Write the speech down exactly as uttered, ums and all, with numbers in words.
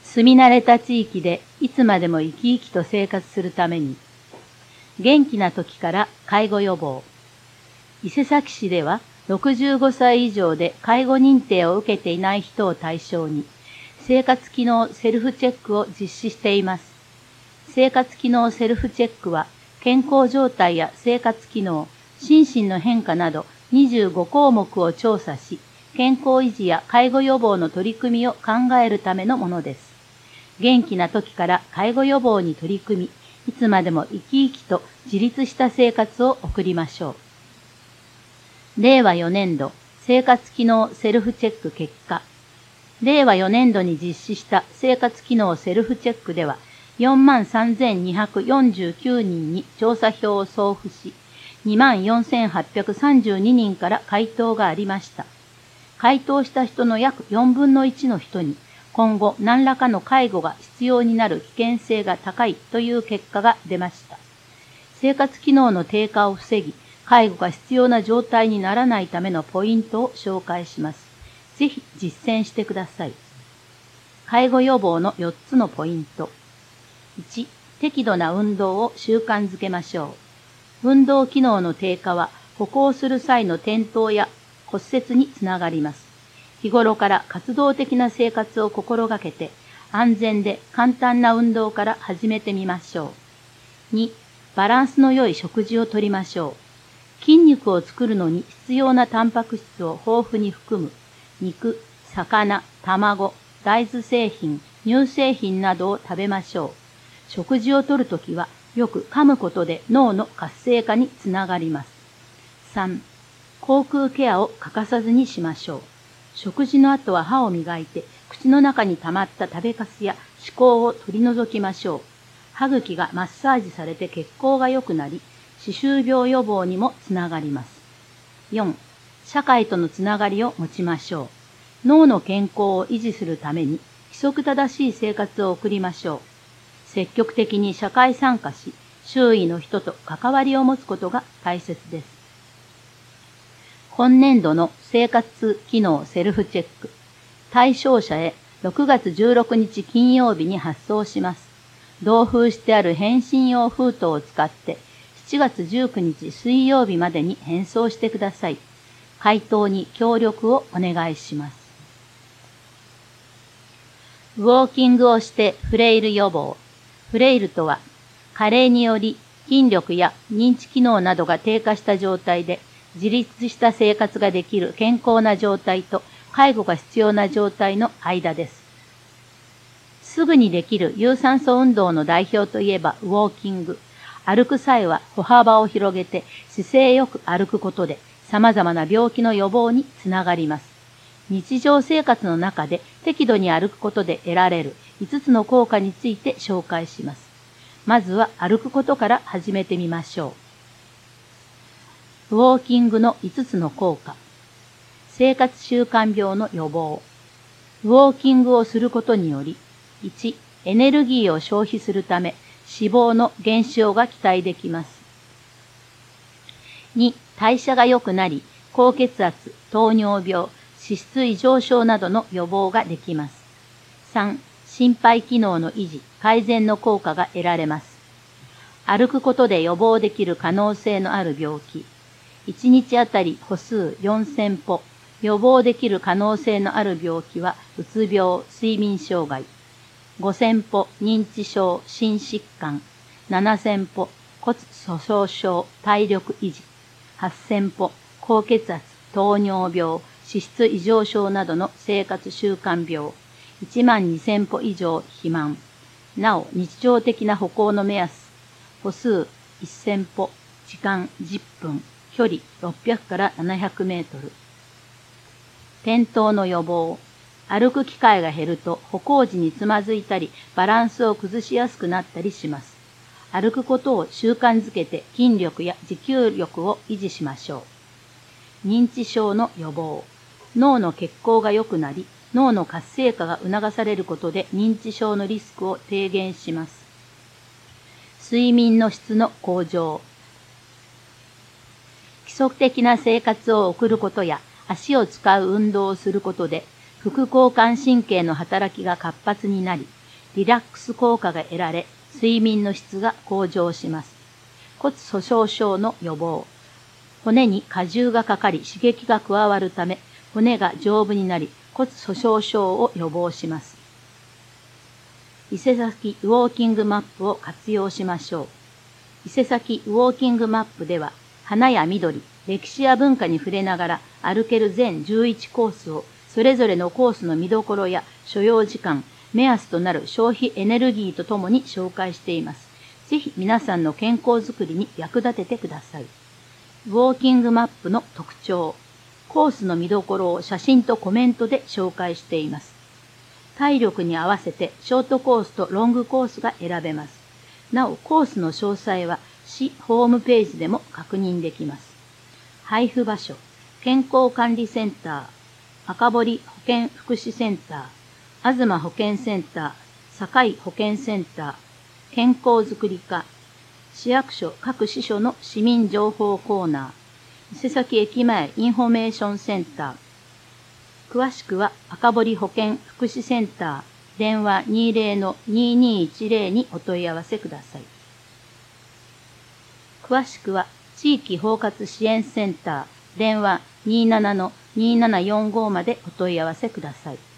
住み慣れた地域でいつまでも生き生きと生活するために、元気な時から介護予防。伊勢崎市ではろくじゅうごさい以上で介護認定を受けていない人を対象に、生活機能セルフチェックを実施しています。生活機能セルフチェックは、健康状態や生活機能、心身の変化などにじゅうごこうもくを調査し、健康維持や介護予防の取り組みを考えるためのものです。元気な時から介護予防に取り組み、いつまでも生き生きと自立した生活を送りましょう。れいわよねんど生活機能セルフチェック結果。れいわよねんどに実施した生活機能セルフチェックでは、よんまんさんぜんにひゃくよんじゅうきゅうにんに調査票を送付し、にまんよんせんはっぴゃくさんじゅうににんから回答がありました。回答した人の約よんぶんのいちの人に、今後何らかの介護が必要になる危険性が高いという結果が出ました。生活機能の低下を防ぎ、介護が必要な状態にならないためのポイントを紹介します。ぜひ実践してください。介護予防のよっつのポイント。いち、適度な運動を習慣づけましょう。運動機能の低下は歩行する際の転倒や骨折につながります。日頃から活動的な生活を心がけて、安全で簡単な運動から始めてみましょう。に、バランスの良い食事をとりましょう。筋肉を作るのに必要なタンパク質を豊富に含む肉、魚、卵、大豆製品、乳製品などを食べましょう。食事をとるときはよく噛むことで脳の活性化につながります。さん、口腔ケアを欠かさずにしましょう。食事の後は歯を磨いて、口の中に溜まった食べかすや歯垢を取り除きましょう。歯茎がマッサージされて血行が良くなり、歯周病予防にもつながります。よん、社会とのつながりを持ちましょう。脳の健康を維持するために、規則正しい生活を送りましょう。積極的に社会参加し、周囲の人と関わりを持つことが大切です。今年度の生活機能セルフチェック。対象者へろくがつじゅうろくにち金曜日に発送します。同封してある返信用封筒を使ってしちがつじゅうくにち水曜日までに返送してください。回答に協力をお願いします。ウォーキングをしてフレイル予防。フレイルとは、加齢により筋力や認知機能などが低下した状態で、自立した生活ができる健康な状態と介護が必要な状態の間です。すぐにできる有酸素運動の代表といえばウォーキング。歩く際は歩幅を広げて姿勢よく歩くことで様々な病気の予防につながります。日常生活の中で適度に歩くことで得られるいつつの効果について紹介します。まずは歩くことから始めてみましょう。ウォーキングのいつつの効果。生活習慣病の予防。ウォーキングをすることにより、いち、エネルギーを消費するため脂肪の減少が期待できます。に、代謝が良くなり、高血圧、糖尿病、脂質異常症などの予防ができます。さん、心肺機能の維持、改善の効果が得られます。歩くことで予防できる可能性のある病気。いちにちあたり歩数よんせんぽ、予防できる可能性のある病気は、うつ病、睡眠障害。ごせんぽ、認知症、心疾患。ななせんぽ、骨粗鬆症、体力維持。はっせんぽ、高血圧、糖尿病、脂質異常症などの生活習慣病。いちまんにせんぽ以上肥満。なお、日常的な歩行の目安。歩数せんぽ、時間じゅっぷん。距離ろっぴゃくからななひゃくメートル。転倒の予防。歩く機会が減ると歩行時につまずいたりバランスを崩しやすくなったりします。歩くことを習慣づけて筋力や持久力を維持しましょう。認知症の予防。脳の血行が良くなり、脳の活性化が促されることで認知症のリスクを低減します。睡眠の質の向上。規則的な生活を送ることや足を使う運動をすることで副交感神経の働きが活発になり、 リラックス効果が得られ、睡眠の質が向上します。骨粗鬆症の予防。骨に荷重がかかり刺激が加わるため、骨が丈夫になり、骨粗鬆症を予防します。伊勢崎ウォーキングマップを活用しましょう。伊勢崎ウォーキングマップでは、花や緑、歴史や文化に触れながら歩ける全じゅういちコースを、それぞれのコースの見どころや所要時間、目安となる消費エネルギーとともに紹介しています。ぜひ皆さんの健康づくりに役立ててください。ウォーキングマップの特徴。コースの見どころを写真とコメントで紹介しています。体力に合わせてショートコースとロングコースが選べます。なお、コースの詳細は市ホームページでも確認できます。配布場所。健康管理センター、赤堀保健福祉センター、東保健センター、堺保健センター、健康づくり課、市役所各支所の市民情報コーナー、伊勢崎駅前インフォメーションセンター。詳しくは赤堀保健福祉センター、電話 にじゅうのにじゅうにいちぜろ にお問い合わせください。詳しくは地域包括支援センター、電話 にじゅうななのにじゅうななよんご までお問い合わせください。